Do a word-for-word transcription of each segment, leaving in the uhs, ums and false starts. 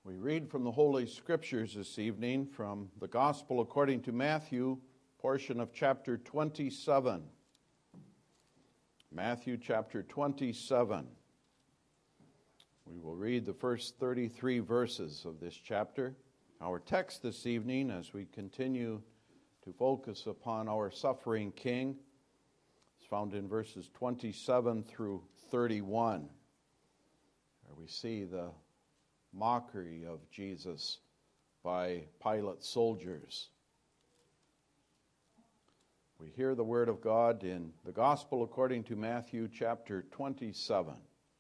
We read from the Holy Scriptures this evening from the Gospel according to Matthew, portion of chapter twenty-seven. Matthew chapter twenty-seven. We will read the first thirty-three verses of this chapter. Our text this evening, as we continue to focus upon our suffering King, is found in verses twenty-seven through thirty-one, where we see the mockery of Jesus by Pilate's soldiers. We hear the word of God in the Gospel according to Matthew chapter twenty-seven.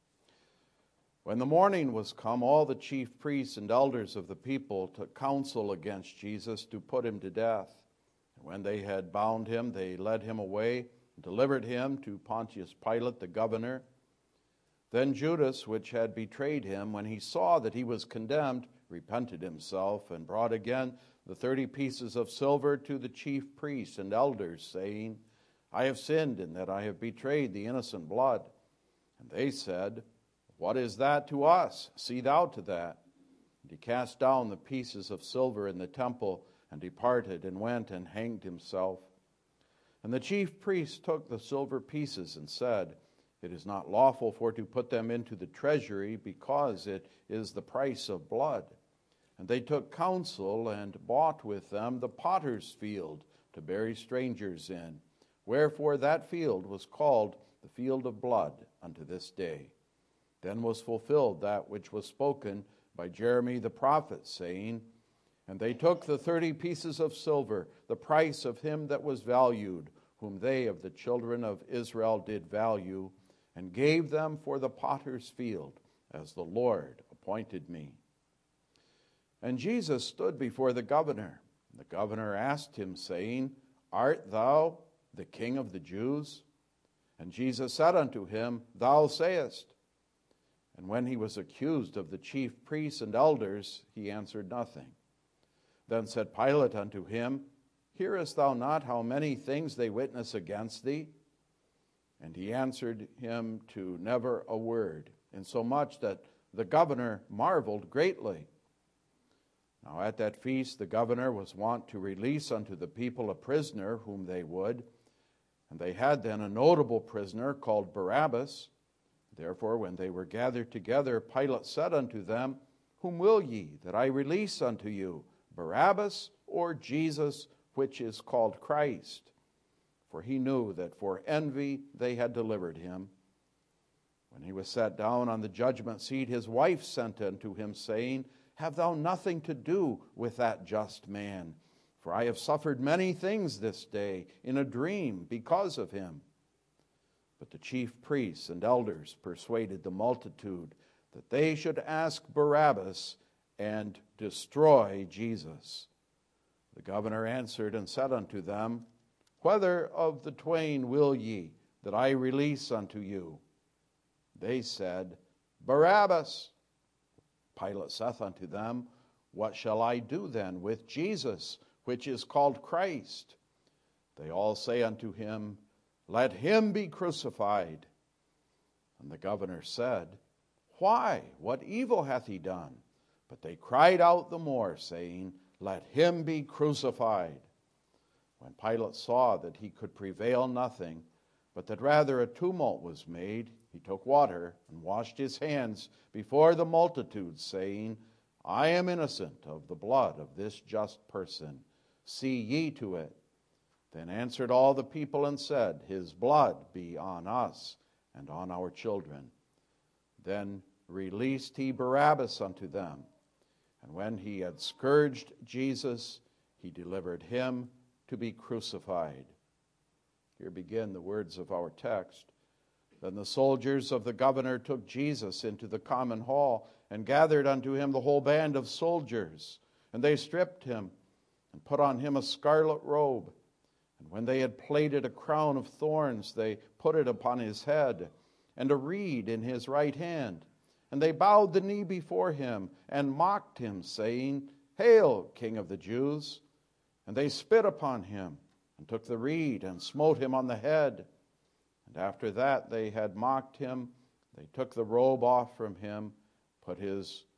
When the morning was come, all the chief priests and elders of the people took counsel against Jesus to put him to death. And when they had bound him, they led him away and delivered him to Pontius Pilate the governor. Then Judas, which had betrayed him, when he saw that he was condemned, repented himself and brought again the thirty pieces of silver to the chief priests and elders, saying, I have sinned in that I have betrayed the innocent blood. And they said, What is that to us? See thou to that. And he cast down the pieces of silver in the temple and departed and went and hanged himself. And the chief priests took the silver pieces and said, It is not lawful for to put them into the treasury, because it is the price of blood. And they took counsel and bought with them the potter's field to bury strangers in. Wherefore that field was called the field of blood unto this day. Then was fulfilled that which was spoken by Jeremy the prophet, saying, And they took the thirty pieces of silver, the price of him that was valued, whom they of the children of Israel did value, and gave them for the potter's field, as the Lord appointed me. And Jesus stood before the governor. The governor asked him, saying, Art thou the King of the Jews? And Jesus said unto him, Thou sayest. And when he was accused of the chief priests and elders, he answered nothing. Then said Pilate unto him, Hearest thou not how many things they witness against thee? And he answered him to never a word, insomuch that the governor marveled greatly. Now at that feast the governor was wont to release unto the people a prisoner whom they would. And they had then a notable prisoner called Barabbas. Therefore when they were gathered together, Pilate said unto them, Whom will ye that I release unto you, Barabbas or Jesus, which is called Christ? For he knew that for envy they had delivered him. When he was sat down on the judgment seat, his wife sent unto him, saying, Have thou nothing to do with that just man? For I have suffered many things this day in a dream because of him. But the chief priests and elders persuaded the multitude that they should ask Barabbas and destroy Jesus. The governor answered and said unto them, Whether of the twain will ye that I release unto you? They said, Barabbas. Pilate saith unto them, What shall I do then with Jesus, which is called Christ? They all say unto him, Let him be crucified. And the governor said, Why? What evil hath he done? But they cried out the more, saying, Let him be crucified. When Pilate saw that he could prevail nothing, but that rather a tumult was made, he took water and washed his hands before the multitude, saying, I am innocent of the blood of this just person. See ye to it. Then answered all the people and said, His blood be on us and on our children. Then released he Barabbas unto them. And when he had scourged Jesus, he delivered him to be crucified. Here begin the words of our text. Then the soldiers of the governor took Jesus into the common hall and gathered unto him the whole band of soldiers. And they stripped him and put on him a scarlet robe. And when they had plaited a crown of thorns, they put it upon his head, and a reed in his right hand. And they bowed the knee before him and mocked him, saying, Hail, King of the Jews! And they spit upon him, and took the reed, and smote him on the head. And after that they had mocked him, they took the robe off from him, put his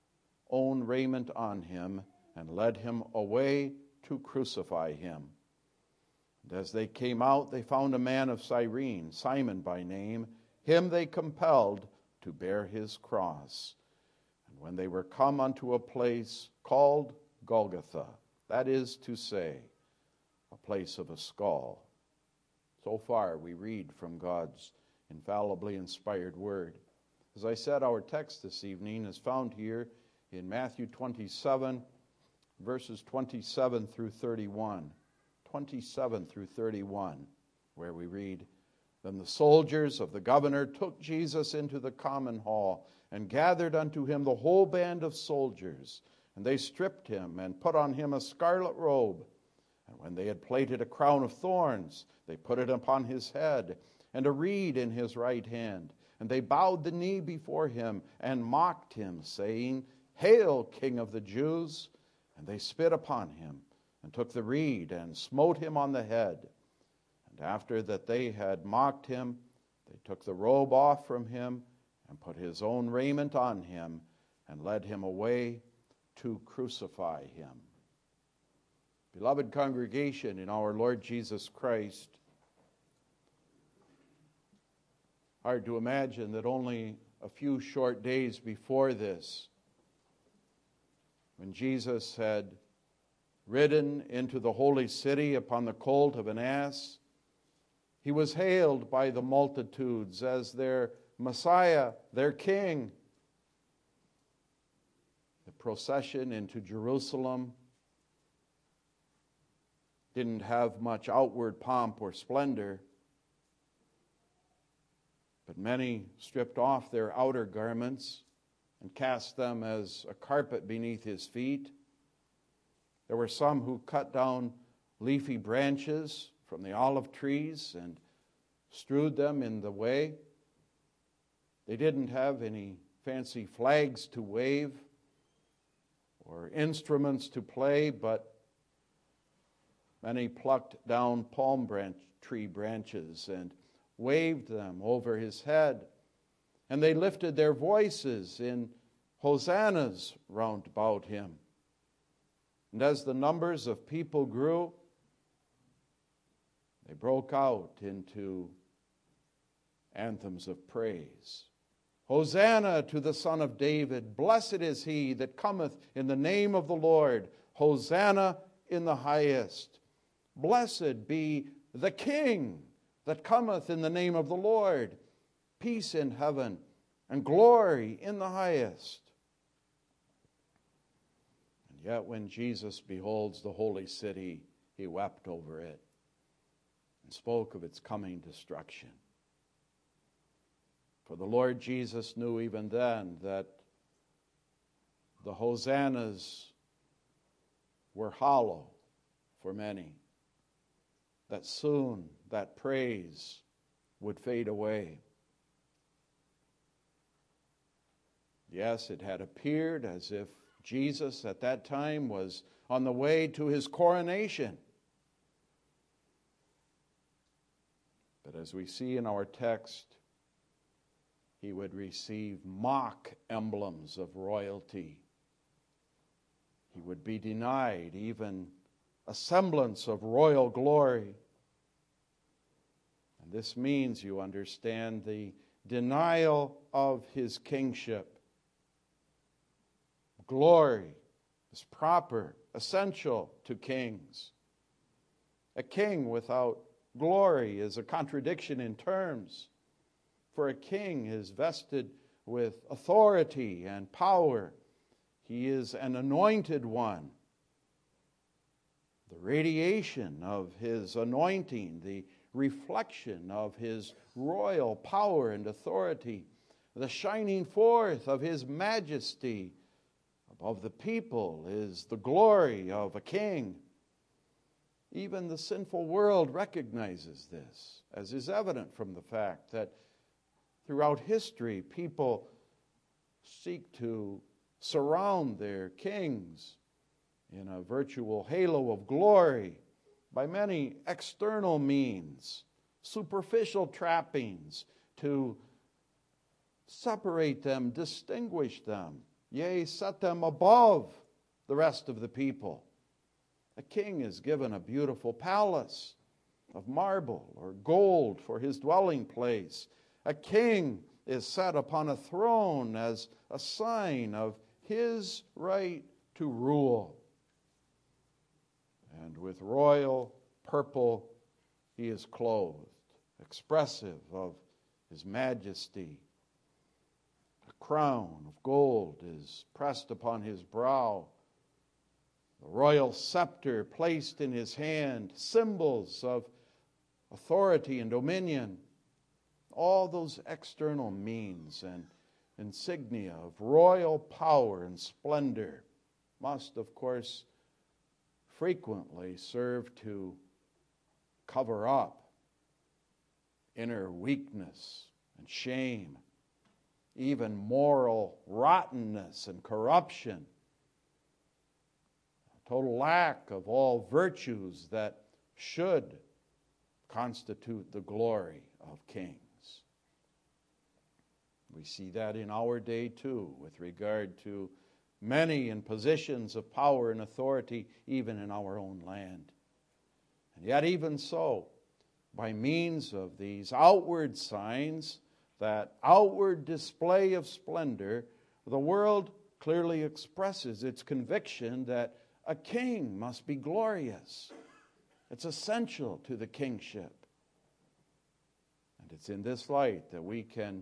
own raiment on him, and led him away to crucify him. And as they came out, they found a man of Cyrene, Simon by name. Him they compelled to bear his cross. And when they were come unto a place called Golgotha, that is to say, a place of a skull. So far we read from God's infallibly inspired word. As I said, our text this evening is found here in Matthew twenty-seven, verses twenty-seven through thirty-one. twenty-seven through thirty-one, where we read, Then the soldiers of the governor took Jesus into the common hall, and gathered unto him the whole band of soldiers. And they stripped him, and put on him a scarlet robe. And when they had plaited a crown of thorns, they put it upon his head, and a reed in his right hand. And they bowed the knee before him, and mocked him, saying, Hail, King of the Jews! And they spit upon him, and took the reed, and smote him on the head. And after that they had mocked him, they took the robe off from him, and put his own raiment on him, and led him away to crucify him. Beloved congregation in our Lord Jesus Christ, hard to imagine that only a few short days before this, when Jesus had ridden into the holy city upon the colt of an ass, he was hailed by the multitudes as their Messiah, their King. The procession into Jerusalem didn't have much outward pomp or splendor, but many stripped off their outer garments and cast them as a carpet beneath his feet. There were some who cut down leafy branches from the olive trees and strewed them in the way. They didn't have any fancy flags to wave or instruments to play, but many plucked down palm branch, tree branches and waved them over his head. And they lifted their voices in hosannas round about him. And as the numbers of people grew, they broke out into anthems of praise. Hosanna to the Son of David. Blessed is he that cometh in the name of the Lord. Hosanna in the highest. Blessed be the King that cometh in the name of the Lord. Peace in heaven and glory in the highest. And yet when Jesus beholds the holy city, he wept over it and spoke of its coming destruction. For the Lord Jesus knew even then that the hosannas were hollow for many, that soon that praise would fade away. Yes, it had appeared as if Jesus at that time was on the way to his coronation. But as we see in our text, he would receive mock emblems of royalty. He would be denied even a semblance of royal glory. And this means, you understand, the denial of his kingship. Glory is proper, essential to kings. A king without glory is a contradiction in terms. For a king is vested with authority and power. He is an anointed one. The radiation of his anointing, the reflection of his royal power and authority, the shining forth of his majesty above the people is the glory of a king. Even the sinful world recognizes this, as is evident from the fact that throughout history, people seek to surround their kings in a virtual halo of glory by many external means, superficial trappings to separate them, distinguish them yea, set them above the rest of the people. A king is given a beautiful palace of marble or gold for his dwelling place. A king is set upon a throne as a sign of his right to rule. And with royal purple he is clothed, expressive of his majesty. A crown of gold is pressed upon his brow. The royal scepter placed in his hand, symbols of authority and dominion. All those external means and insignia of royal power and splendor must, of course, frequently serve to cover up inner weakness and shame, even moral rottenness and corruption, a total lack of all virtues that should constitute the glory of kings. We see that in our day too, with regard to many in positions of power and authority, even in our own land. And yet even so, by means of these outward signs, that outward display of splendor, the world clearly expresses its conviction that a king must be glorious. It's essential to the kingship. And it's in this light that we can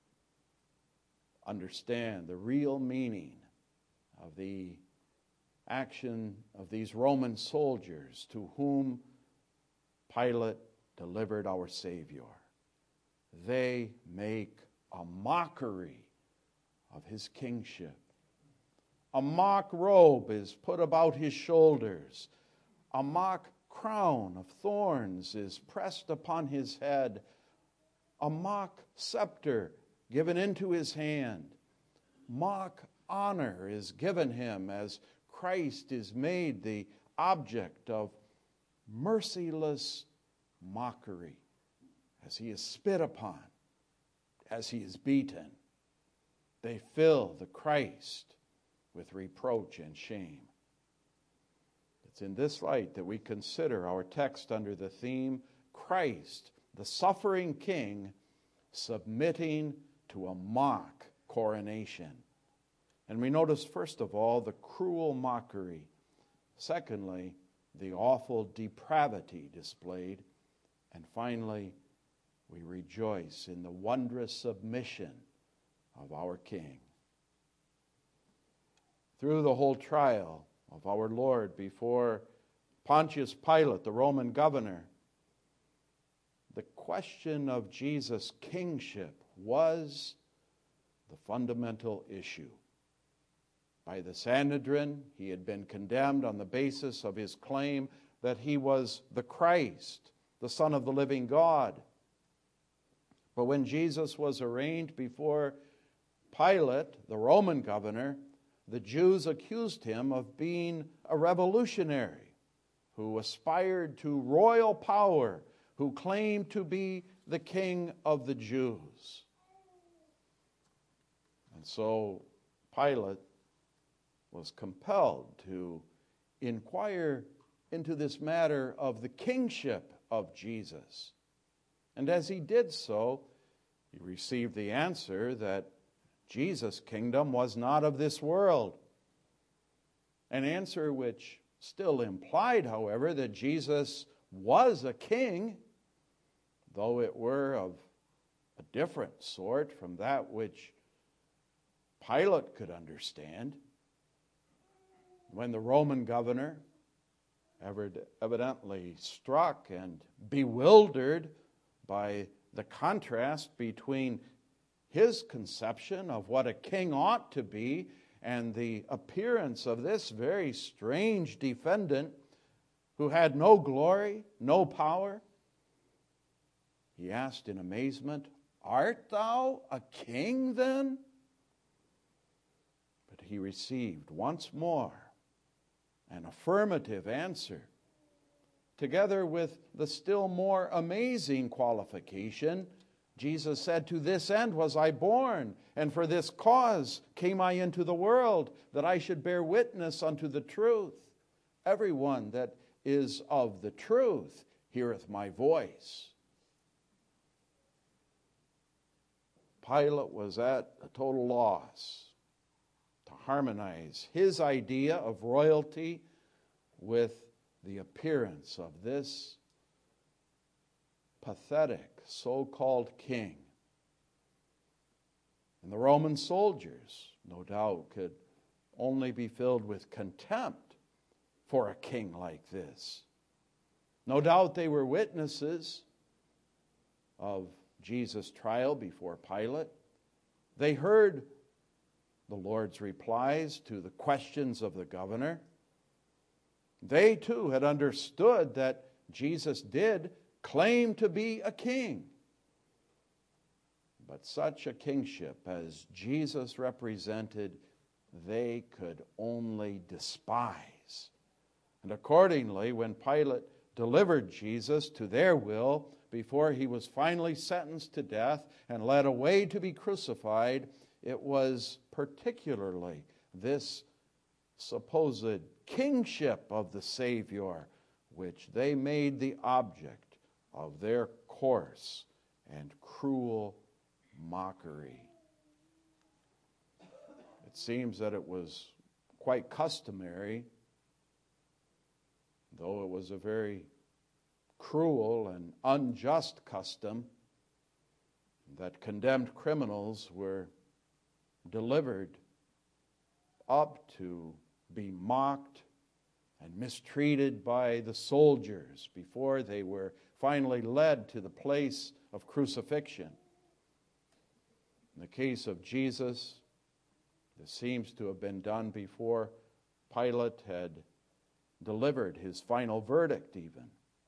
understand the real meaning of the action of these Roman soldiers to whom Pilate delivered our Savior. They make a mockery of his kingship. A mock robe is put about his shoulders. A mock crown of thorns is pressed upon his head. A mock scepter given into his hand. Mock honor is given him as Christ is made the object of merciless mockery, as he is spit upon, as he is beaten. They fill the Christ with reproach and shame. It's in this light that we consider our text under the theme, Christ, the suffering King, submitting to a mock coronation. And we notice, first of all, the cruel mockery. Secondly, the awful depravity displayed. And finally, we rejoice in the wondrous submission of our King. Through the whole trial of our Lord before Pontius Pilate, the Roman governor, the question of Jesus' kingship was the fundamental issue. By the Sanhedrin, he had been condemned on the basis of his claim that he was the Christ, the Son of the living God. But when Jesus was arraigned before Pilate, the Roman governor, the Jews accused him of being a revolutionary who aspired to royal power, who claimed to be the king of the Jews. And so Pilate was compelled to inquire into this matter of the kingship of Jesus. And as he did so, he received the answer that Jesus' kingdom was not of this world. An answer which still implied, however, that Jesus was a king, though it were of a different sort from that which Pilate could understand. When the Roman governor, evidently struck and bewildered by the contrast between his conception of what a king ought to be and the appearance of this very strange defendant who had no glory, no power, he asked in amazement, "Art thou a king then?" But he received once more an affirmative answer, together with the still more amazing qualification, Jesus said, "To this end was I born, and for this cause came I into the world, that I should bear witness unto the truth. Everyone that is of the truth heareth my voice." Pilate was at a total loss to harmonize his idea of royalty with the appearance of this pathetic so-called king. And the Roman soldiers, no doubt, could only be filled with contempt for a king like this. No doubt they were witnesses of Jesus' trial before Pilate. They heard the Lord's replies to the questions of the governor. They too had understood that Jesus did claim to be a king. But such a kingship as Jesus represented, they could only despise. And accordingly, when Pilate delivered Jesus to their will before he was finally sentenced to death and led away to be crucified, it was particularly this supposed kingship of the Savior which they made the object of their coarse and cruel mockery. It seems that it was quite customary, though it was a very cruel and unjust custom, that condemned criminals were delivered up to be mocked and mistreated by the soldiers before they were finally led to the place of crucifixion. In the case of Jesus, this seems to have been done before Pilate had delivered his final verdict even.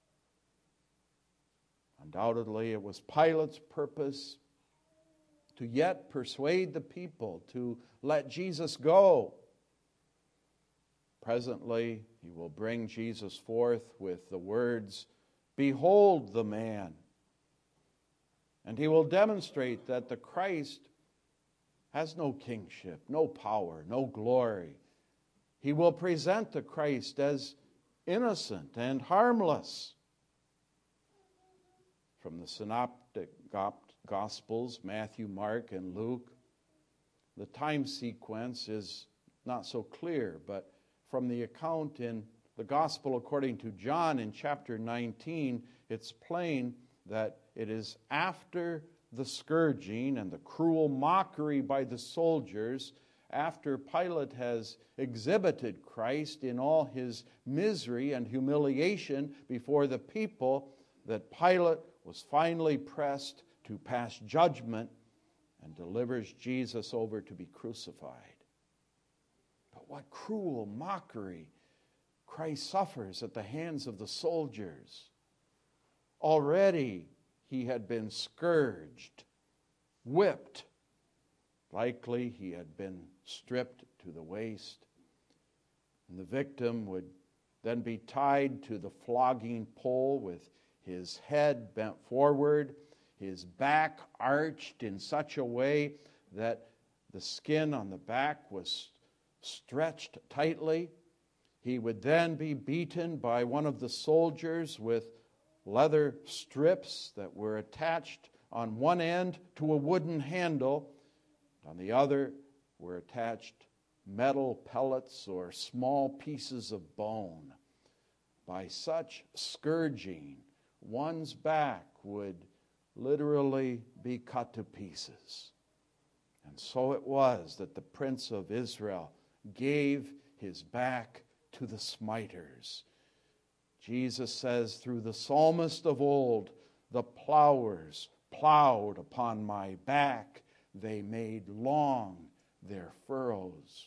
Undoubtedly, it was Pilate's purpose to yet persuade the people to let Jesus go. Presently, he will bring Jesus forth with the words, "Behold the man." And he will demonstrate that the Christ has no kingship, no power, no glory. He will present the Christ as innocent and harmless. From the synoptic Gospels, Matthew, Mark, and Luke, the time sequence is not so clear, but from the account in the Gospel according to John in chapter nineteen, it's plain that it is after the scourging and the cruel mockery by the soldiers, after Pilate has exhibited Christ in all his misery and humiliation before the people, that Pilate was finally pressed to pass judgment and delivers Jesus over to be crucified. But what cruel mockery Christ suffers at the hands of the soldiers. Already he had been scourged, whipped. Likely he had been stripped to the waist. And the victim would then be tied to the flogging pole with his head bent forward, his back arched in such a way that the skin on the back was stretched tightly. He would then be beaten by one of the soldiers with leather strips that were attached on one end to a wooden handle. On the other were attached metal pellets or small pieces of bone. By such scourging, one's back would literally be cut to pieces. And so it was that the Prince of Israel gave his back to the smiters. Jesus says through the psalmist of old, "The plowers plowed upon my back, they made long their furrows."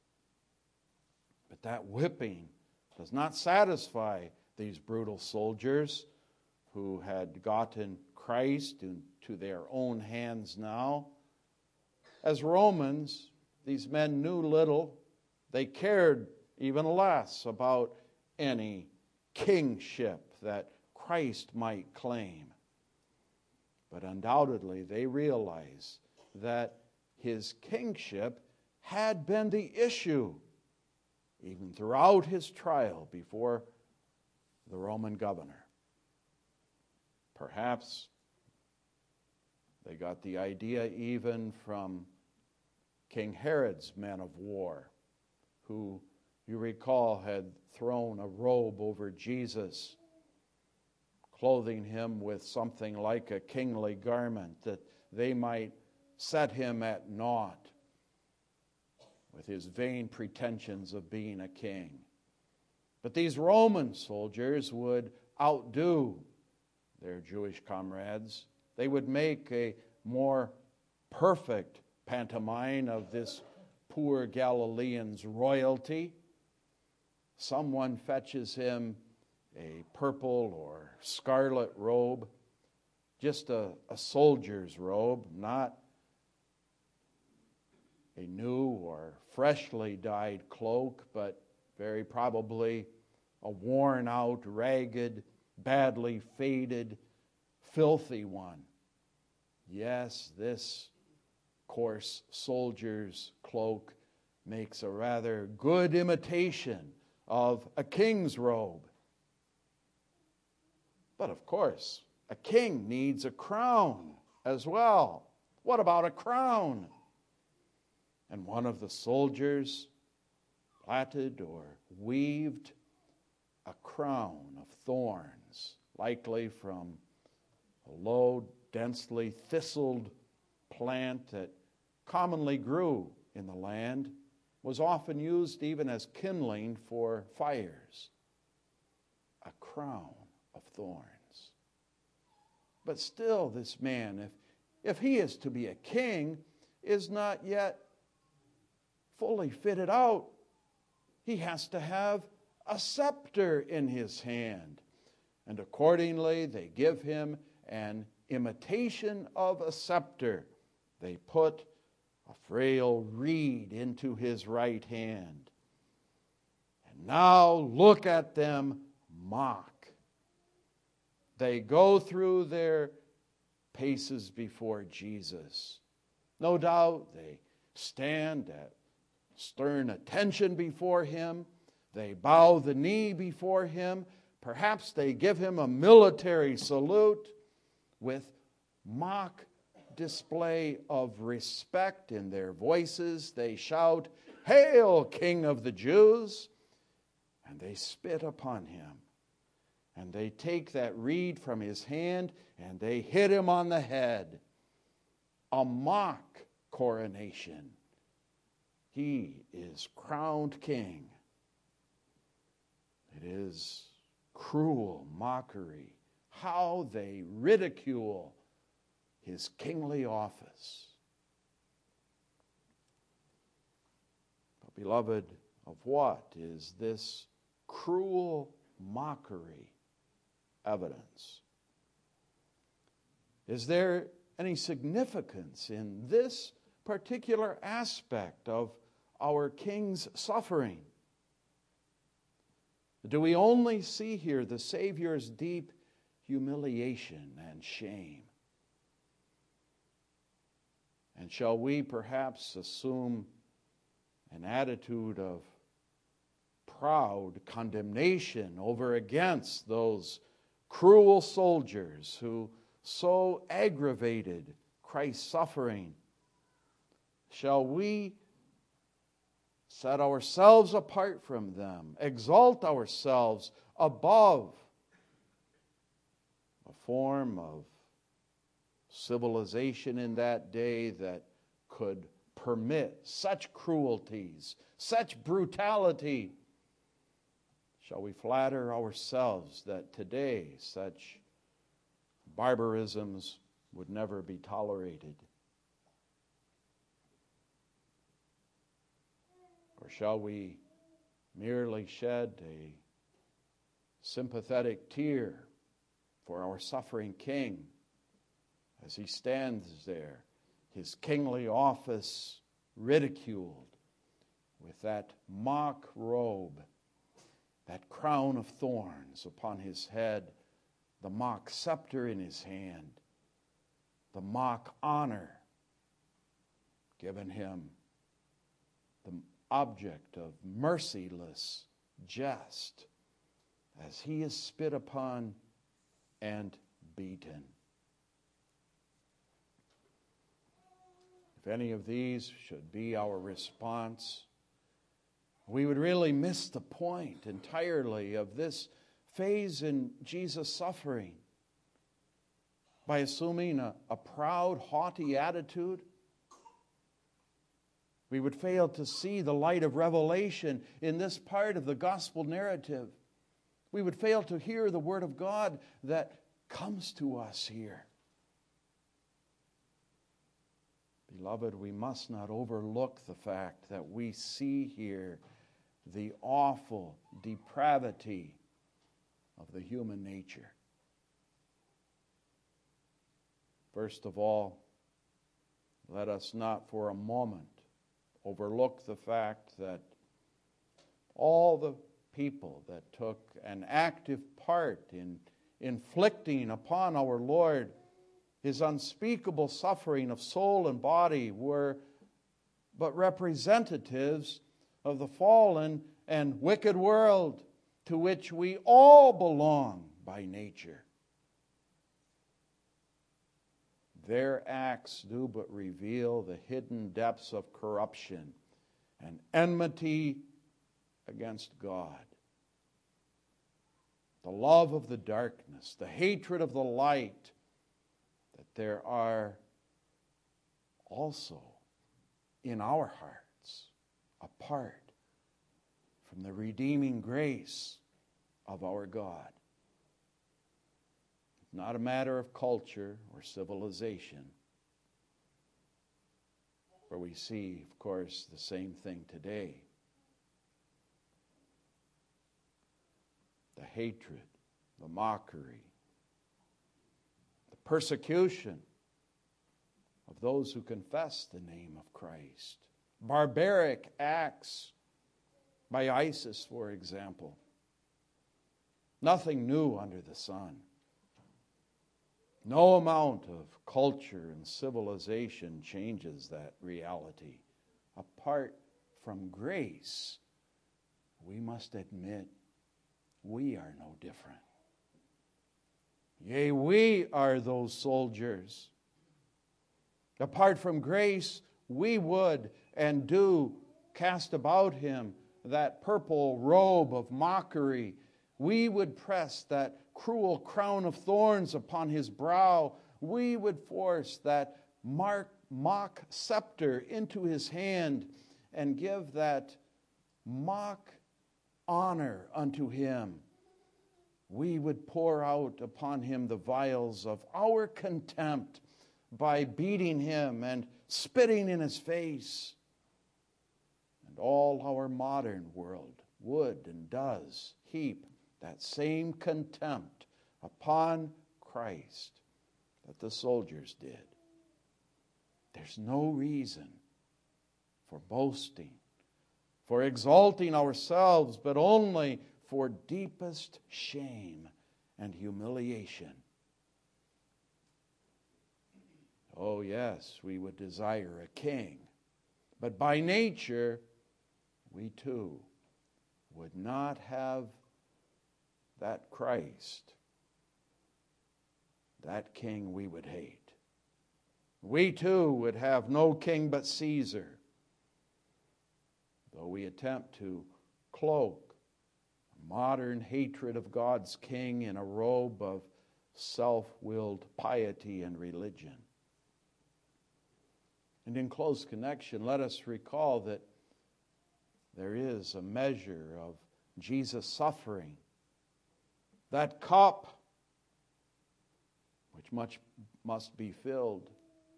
But that whipping does not satisfy these brutal soldiers who had gotten Christ into their own hands now. As Romans, these men knew little. They cared even less about any kingship that Christ might claim. but undoubtedly they realize that his kingship had been the issue even throughout his trial before the Roman governor. Perhaps they got the idea even from King Herod's men of war, who, you recall, had thrown a robe over Jesus, clothing him with something like a kingly garment, that they might set him at naught with his vain pretensions of being a king. But these Roman soldiers would outdo their Jewish comrades. They would make a more perfect pantomime of this poor Galilean's royalty. Someone fetches him a purple or scarlet robe, just a, a soldier's robe, not a new or freshly dyed cloak, but very probably a worn out, ragged, badly faded, filthy one. Yes, this coarse soldier's cloak makes a rather good imitation of a king's robe. But of course, a king needs a crown as well. What about a crown? And one of the soldiers plaited or weaved a crown of thorns, likely from a low, densely thistled plant that commonly grew in the land, was often used even as kindling for fires. A crown of thorns. But still, this man, if, if he is to be a king, is not yet fully fitted out. He has to have a scepter in his hand. And accordingly, they give him an imitation of a scepter. They put a frail reed into his right hand. And now look at them mock. They go through their paces before Jesus. No doubt they stand at stern attention before him. They bow the knee before him. Perhaps they give him a military salute with mock display of respect in their voices. They shout, "Hail, King of the Jews!" And they spit upon him. And they take that reed from his hand and they hit him on the head. A mock coronation. He is crowned king. It is cruel mockery. How they ridicule his kingly office. But beloved, of what is this cruel mockery evidence? Is there any significance in this particular aspect of our King's suffering? Do we only see here the Savior's deep humiliation and shame? And shall we perhaps assume an attitude of proud condemnation over against those cruel soldiers who so aggravated Christ's suffering? Shall we set ourselves apart from them, exalt ourselves above a form of civilization in that day that could permit such cruelties, such brutality? Shall we flatter ourselves that today such barbarisms would never be tolerated? Or shall we merely shed a sympathetic tear for our suffering King as he stands there, his kingly office ridiculed, with that mock robe, that crown of thorns upon his head, the mock scepter in his hand, the mock honor given him, the object of merciless jest, as he is spit upon and beaten. If any of these should be our response, we would really miss the point entirely of this phase in Jesus' suffering by assuming a, a proud, haughty attitude. We would fail to see the light of revelation in this part of the gospel narrative. We would fail to hear the word of God that comes to us here. Beloved, we must not overlook the fact that we see here the awful depravity of the human nature. First of all, let us not for a moment overlook the fact that all the people that took an active part in inflicting upon our Lord his unspeakable suffering of soul and body were but representatives of the fallen and wicked world to which we all belong by nature. Their acts do but reveal the hidden depths of corruption and enmity against God. The love of the darkness, the hatred of the light, that there are also in our hearts apart from the redeeming grace of our God. Not a matter of culture or civilization, for we see, of course, the same thing today. The hatred, the mockery, the persecution of those who confess the name of Christ. Barbaric acts by ISIS, for example. Nothing new under the sun. No amount of culture and civilization changes that reality. Apart from grace, we must admit we are no different. Yea, we are those soldiers. Apart from grace, we would and do cast about him that purple robe of mockery. We would press that cruel crown of thorns upon his brow. We would force that mark, mock scepter into his hand and give that mock honor unto him. We would pour out upon him the vials of our contempt by beating him and spitting in his face. And all our modern world would and does heap that same contempt upon Christ that the soldiers did. There's no reason for boasting, for exalting ourselves, but only for deepest shame and humiliation. Oh yes, we would desire a king, but by nature, we too would not have that Christ. That king we would hate. We too would have no king but Caesar, though we attempt to cloak modern hatred of God's king in a robe of self-willed piety and religion. And in close connection, let us recall that there is a measure of Jesus' suffering. That cup, which much must be filled.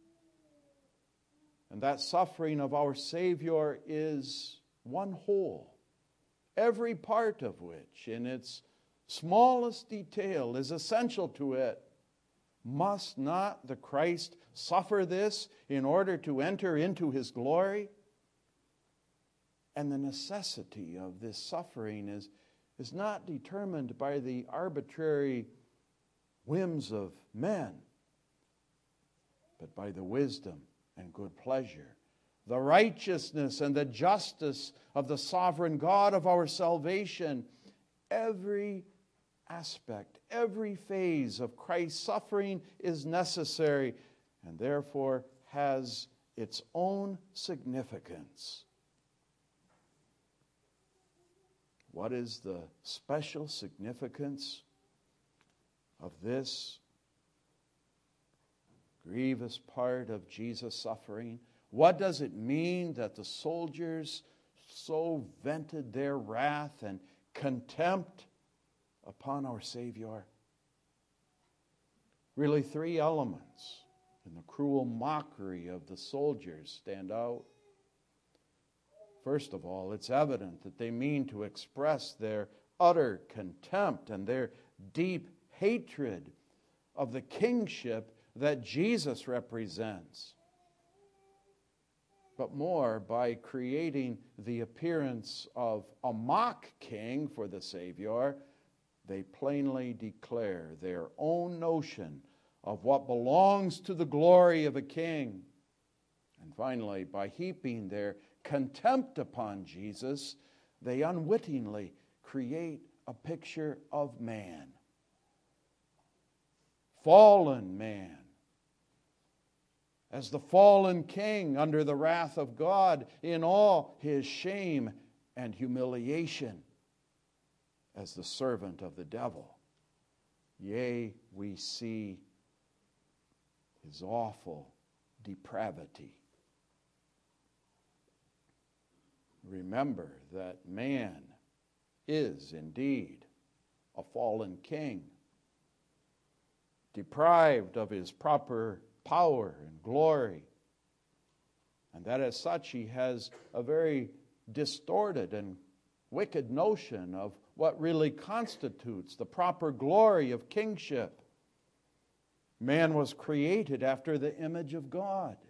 And that suffering of our Savior is one whole, every part of which, in its smallest detail, is essential to it. Must not the Christ suffer this in order to enter into his glory? And the necessity of this suffering is, is not determined by the arbitrary whims of men, but by the wisdom and good pleasure, the righteousness and the justice of the sovereign God of our salvation. Every aspect, every phase of Christ's suffering is necessary and therefore has its own significance. What is the special significance of this grievous part of Jesus' suffering? What does it mean that the soldiers so vented their wrath and contempt upon our Savior? Really, three elements in the cruel mockery of the soldiers stand out. First of all, it's evident that they mean to express their utter contempt and their deep hatred of the kingship that Jesus represents. But more, by creating the appearance of a mock king for the Savior, they plainly declare their own notion of what belongs to the glory of a king. And finally, by heaping their contempt upon Jesus, they unwittingly create a picture of man. Fallen man. As the fallen king under the wrath of God in all his shame and humiliation. As the servant of the devil. Yea, we see his awful depravity. Remember that man is indeed a fallen king, deprived of his proper power and glory, and that as such he has a very distorted and wicked notion of what really constitutes the proper glory of kingship. Man was created after the image of God.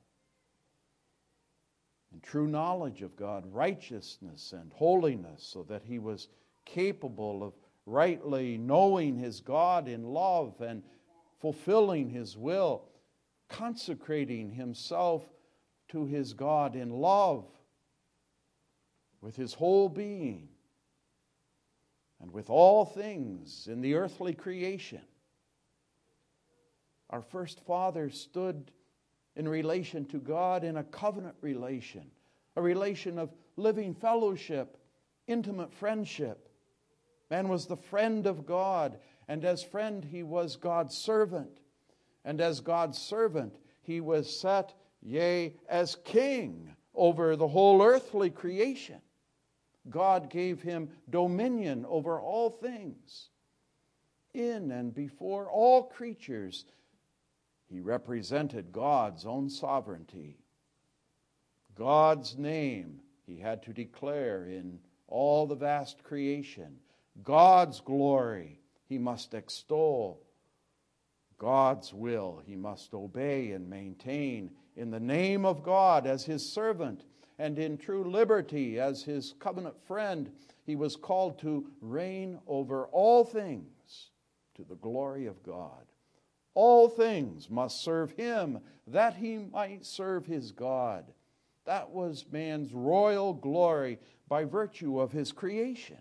In true knowledge of God, righteousness and holiness, so that he was capable of rightly knowing his God in love and fulfilling his will, consecrating himself to his God in love with his whole being and with all things in the earthly creation. Our first fathers stood in relation to God in a covenant relation, a relation of living fellowship, intimate friendship. Man was the friend of God, and as friend he was God's servant. And as God's servant he was set, yea, as king over the whole earthly creation. God gave him dominion over all things. In and before all creatures, he represented God's own sovereignty. God's name he had to declare in all the vast creation. God's glory he must extol. God's will he must obey and maintain in the name of God as his servant, and in true liberty as his covenant friend. He was called to reign over all things to the glory of God. All things must serve him, that he might serve his God. That was man's royal glory by virtue of his creation.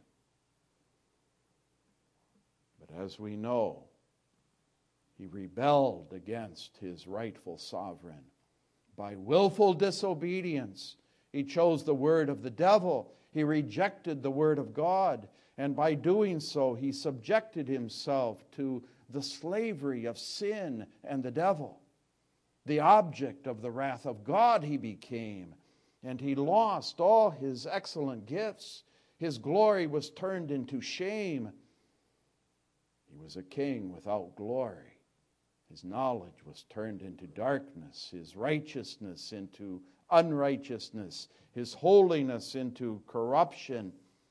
But as we know, he rebelled against his rightful sovereign. By willful disobedience, he chose the word of the devil. He rejected the word of God. And by doing so, he subjected himself to the slavery of sin and the devil. The object of the wrath of God he became, and he lost all his excellent gifts. His glory was turned into shame. He was a king without glory. His knowledge was turned into darkness, his righteousness into unrighteousness, his holiness into corruption.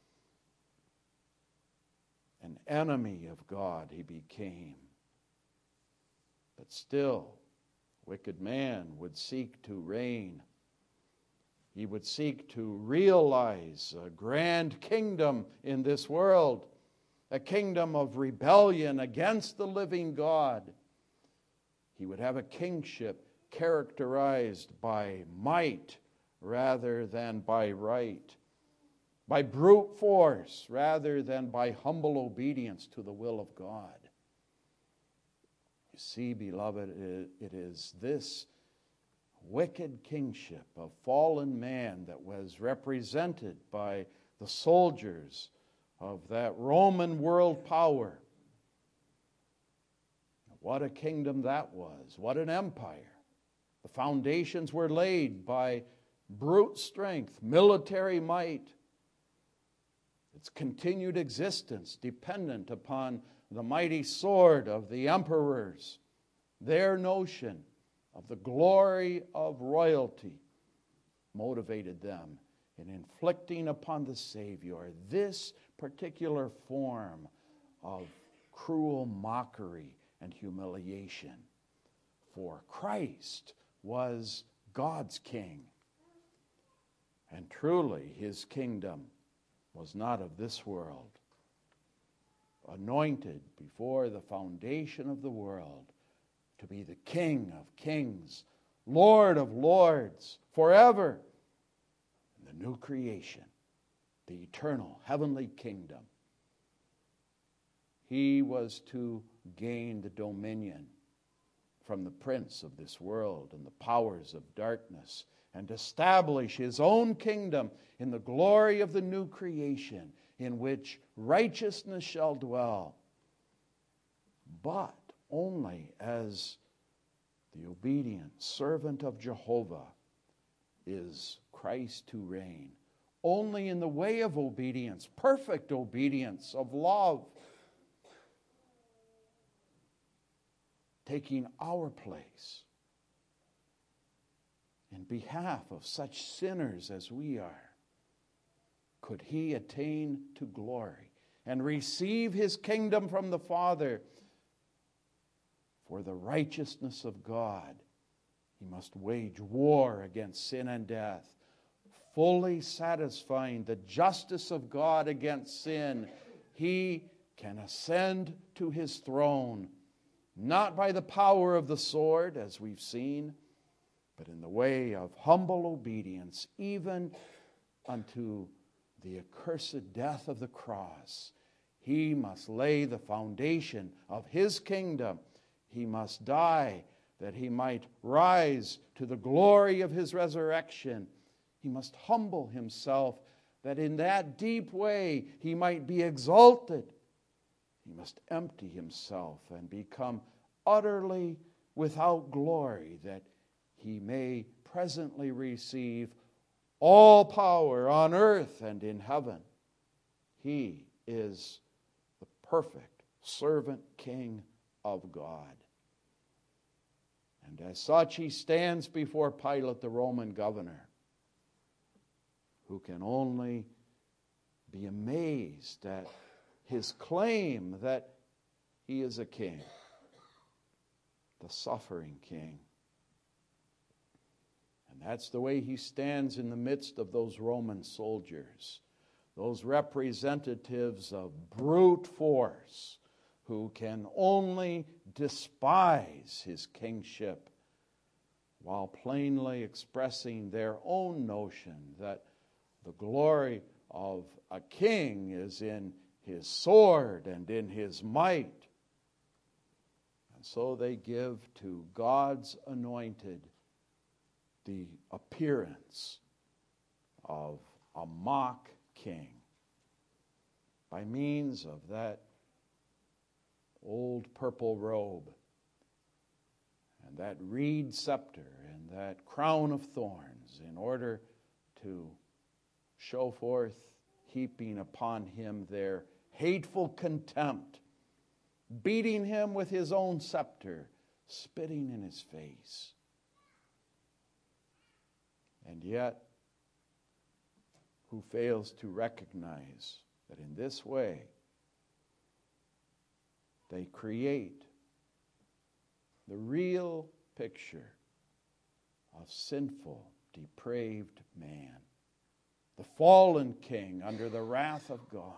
An enemy of God he became. But still, wicked man would seek to reign. He would seek to realize a grand kingdom in this world, a kingdom of rebellion against the living God. He would have a kingship characterized by might rather than by right, by brute force rather than by humble obedience to the will of God. You see, beloved, it is this wicked kingship of fallen man that was represented by the soldiers of that Roman world power. What a kingdom that was. What an empire. The foundations were laid by brute strength, military might. Its continued existence dependent upon the mighty sword of the emperors, their notion of the glory of royalty motivated them in inflicting upon the Savior this particular form of cruel mockery and humiliation. For Christ was God's king, and truly his kingdom was not of this world. Anointed before the foundation of the world to be the King of kings, Lord of lords, forever in the new creation, the eternal heavenly kingdom. He was to gain the dominion from the prince of this world and the powers of darkness, and establish his own kingdom in the glory of the new creation, in which righteousness shall dwell, but only as the obedient servant of Jehovah is Christ to reign. Only in the way of obedience, perfect obedience of love, taking our place in behalf of such sinners as we are, could he attain to glory and receive his kingdom from the Father. For the righteousness of God, he must wage war against sin and death, fully satisfying the justice of God against sin. He can ascend to his throne, not by the power of the sword, as we've seen, but in the way of humble obedience, even unto the accursed death of the cross. He must lay the foundation of his kingdom. He must die that he might rise to the glory of his resurrection. He must humble himself that in that deep way he might be exalted. He must empty himself and become utterly without glory, that he may presently receive all power on earth and in heaven. He is the perfect servant king of God. And as such, he stands before Pilate, the Roman governor, who can only be amazed at his claim that he is a king, the suffering king. And that's the way he stands in the midst of those Roman soldiers, those representatives of brute force, who can only despise his kingship, while plainly expressing their own notion that the glory of a king is in his sword and in his might. And so they give to God's anointed the appearance of a mock king by means of that old purple robe and that reed scepter and that crown of thorns, in order to show forth, heaping upon him their hateful contempt, beating him with his own scepter, spitting in his face. And yet, who fails to recognize that in this way they create the real picture of sinful, depraved man, the fallen king under the wrath of God?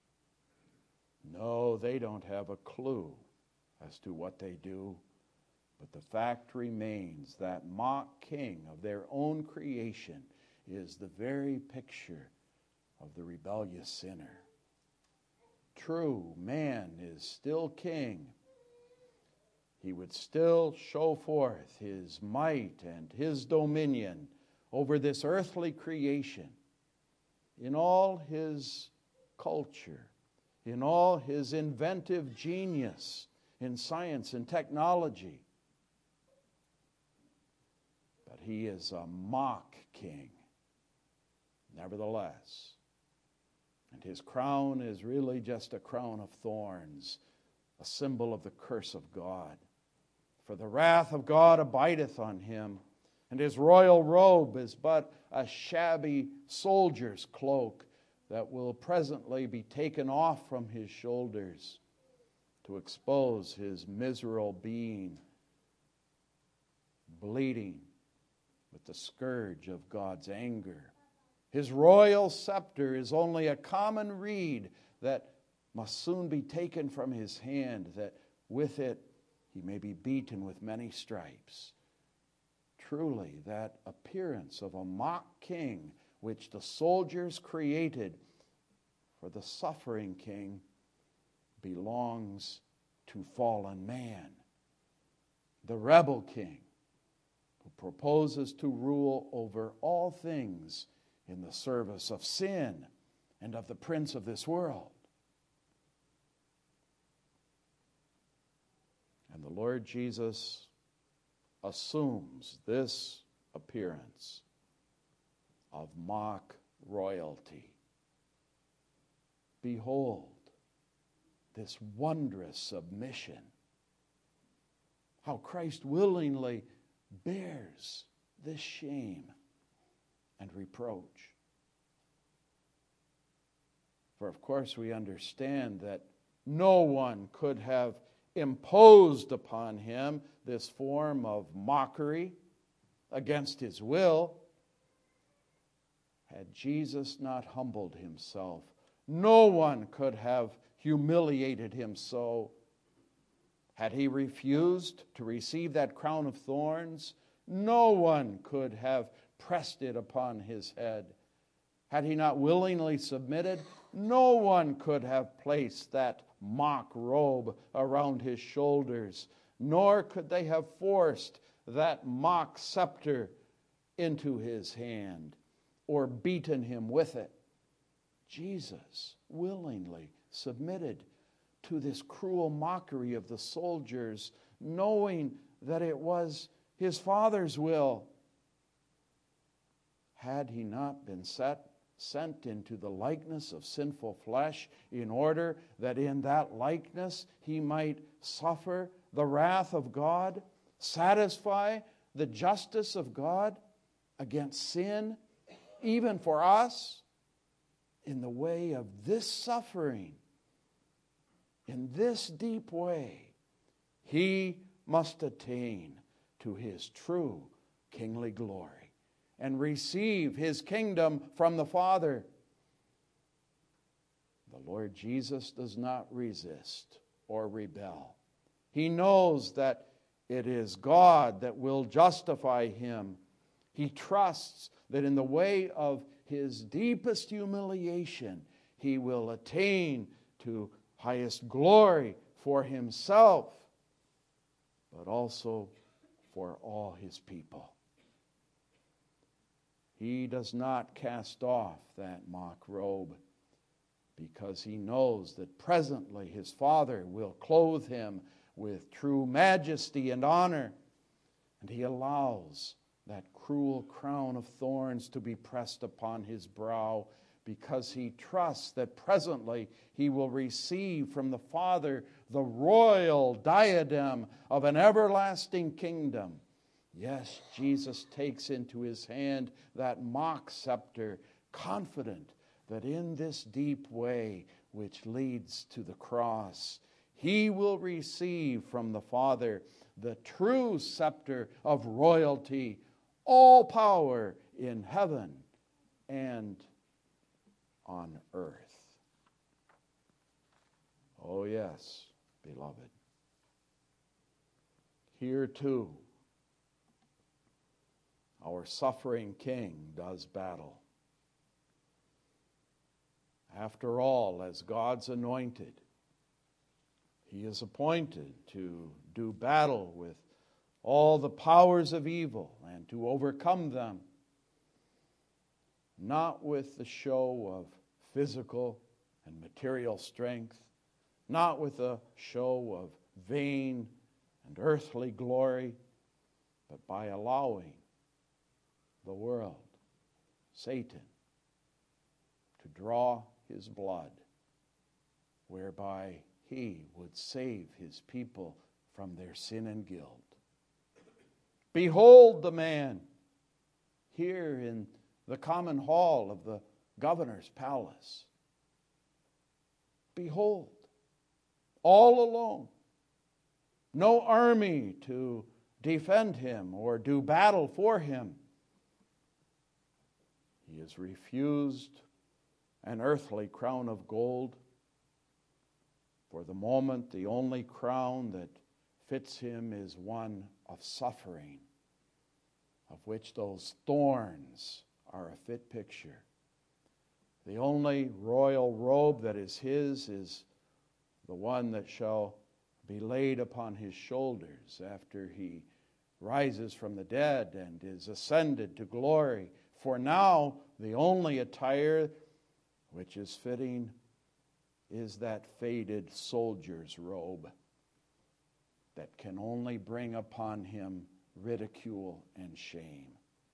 No, they don't have a clue as to what they do. But the fact remains that mock king of their own creation is the very picture of the rebellious sinner. True, man is still king. He would still show forth his might and his dominion over this earthly creation in all his culture, in all his inventive genius in science and technology. But he is a mock king, nevertheless. And his crown is really just a crown of thorns, a symbol of the curse of God. For the wrath of God abideth on him, and his royal robe is but a shabby soldier's cloak that will presently be taken off from his shoulders to expose his miserable being, bleeding with the scourge of God's anger. His royal scepter is only a common reed that must soon be taken from his hand, that with it he may be beaten with many stripes. Truly, that appearance of a mock king which the soldiers created for the suffering king belongs to fallen man, the rebel king who proposes to rule over all things in the service of sin and of the prince of this world. And the Lord Jesus assumes this appearance of mock royalty. Behold, this wondrous submission. How Christ willingly bears this shame and reproach. For of course we understand that no one could have imposed upon him this form of mockery against his will. Had Jesus not humbled himself, no one could have humiliated him so. Had he refused to receive that crown of thorns, no one could have pressed it upon his head. Had he not willingly submitted, no one could have placed that mock robe around his shoulders, nor could they have forced that mock scepter into his hand or beaten him with it. Jesus willingly submitted to this cruel mockery of the soldiers, knowing that it was his Father's will. Had he not been set, sent into the likeness of sinful flesh in order that in that likeness he might suffer the wrath of God, satisfy the justice of God against sin, even for us, in the way of this suffering, in this deep way, he must attain to his true kingly glory and receive his kingdom from the Father. The Lord Jesus does not resist or rebel. He knows that it is God that will justify him. He trusts that in the way of his deepest humiliation, he will attain to highest glory for himself, but also for all his people. He does not cast off that mock robe because he knows that presently his Father will clothe him with true majesty and honor, and he allows that cruel crown of thorns to be pressed upon his brow because he trusts that presently he will receive from the Father the royal diadem of an everlasting kingdom. Yes, Jesus takes into his hand that mock scepter, confident that in this deep way which leads to the cross, he will receive from the Father the true scepter of royalty, all power in heaven and on earth. Oh yes, beloved. here too, our suffering King does battle. After all, as God's anointed, he is appointed to do battle with all the powers of evil and to overcome them, not with the show of physical and material strength, not with a show of vain and earthly glory, but by allowing the world, Satan, to draw his blood, whereby he would save his people from their sin and guilt. Behold the man here in the common hall of the governor's palace. Behold, all alone, no army to defend him or do battle for him. He has refused an earthly crown of gold. For the moment, the only crown that fits him is one of suffering, of which those thorns are a fit picture. The only royal robe that is his is the one that shall be laid upon his shoulders after he rises from the dead and is ascended to glory. For now, the only attire which is fitting is that faded soldier's robe that can only bring upon him ridicule and shame.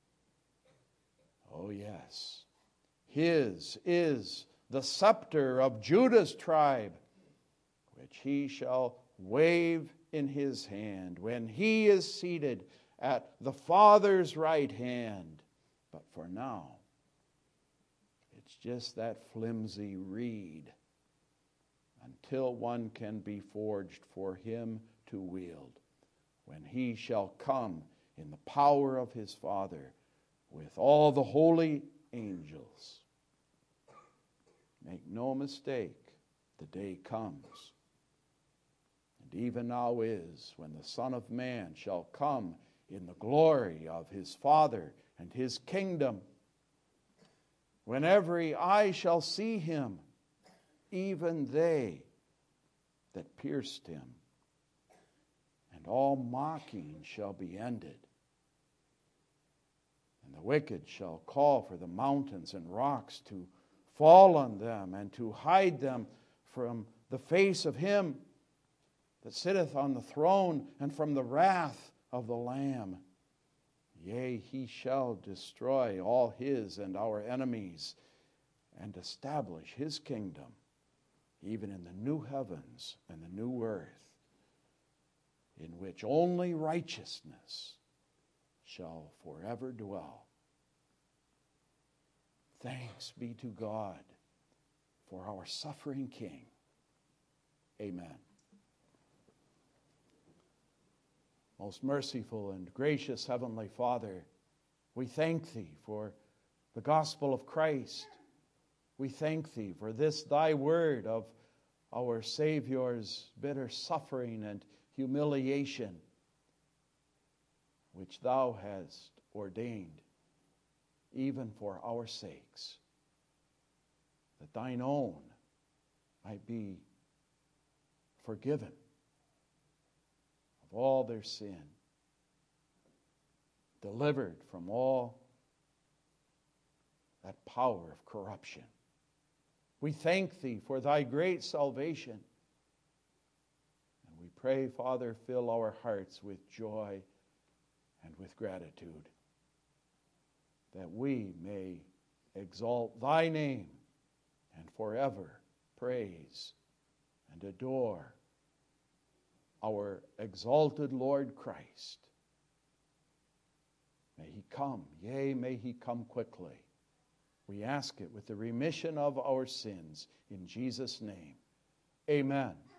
Oh yes, his is the scepter of Judah's tribe, which he shall wave in his hand when he is seated at the Father's right hand. But for now, it's just that flimsy reed until one can be forged for him to wield, when he shall come in the power of his Father with all the holy angels. Make no mistake, the day comes, and even now is, when the Son of Man shall come in the glory of his Father and his kingdom, when every eye shall see him, even they that pierced him, and all mocking shall be ended. And the wicked shall call for the mountains and rocks to fall on them, and to hide them from the face of him that sitteth on the throne, and from the wrath of the Lamb. Yea, he shall destroy all his and our enemies, and establish his kingdom, even in the new heavens and the new earth, in which only righteousness shall forever dwell. Thanks be to God for our suffering King. Amen. Most merciful and gracious Heavenly Father, we thank Thee for the gospel of Christ. We thank Thee for this Thy word of our Savior's bitter suffering and humiliation, which Thou hast ordained even for our sakes, that Thine own might be forgiven of all their sin, delivered from all that power of corruption. We thank Thee for Thy great salvation. And we pray, Father, fill our hearts with joy and with gratitude, that we may exalt Thy name and forever praise and adore our exalted Lord Christ. May He come, yea, may He come quickly. We ask it with the remission of our sins in Jesus' name. Amen.